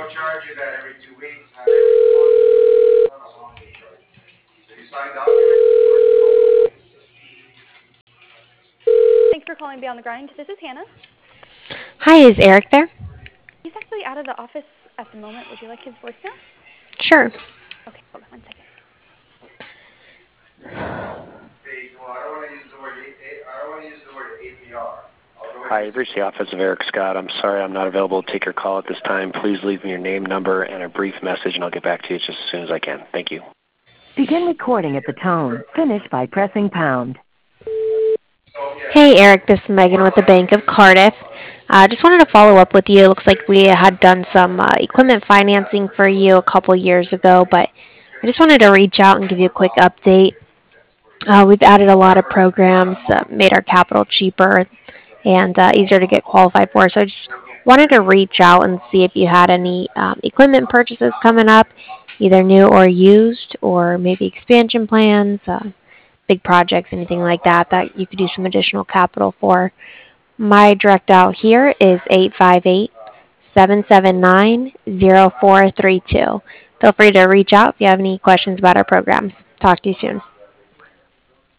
Thanks for calling Beyond the Grind. This is Hannah. Hi, is Eric there? He's actually out of the office at the moment. Would you like his voicemail? Sure. Okay, hold on one second. Hi, you've reached the office of Eric Scott. I'm sorry I'm not available to take your call at this time. Please leave me your name, number, and a brief message, and I'll get back to you just as soon as I can. Thank you. Begin recording at the tone. Finish by pressing pound. Hey, Eric, this is Megan with the Bank of Cardiff. I just wanted to follow up with you. It looks like we had done some equipment financing for you a couple years ago, but I just wanted to reach out and give you a quick update. We've added a lot of programs, made our capital cheaper and easier to get qualified for. So I just wanted to reach out and see if you had any equipment purchases coming up, either new or used, or maybe expansion plans, big projects, anything like that that you could use some additional capital for. My direct out here is 858-779-0432. Feel free to reach out if you have any questions about our programs. Talk to you soon.